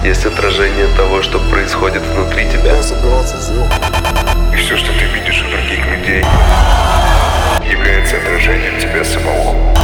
есть отражение того, что происходит внутри тебя. И все, что ты видишь у других людей, является отражением тебя самого.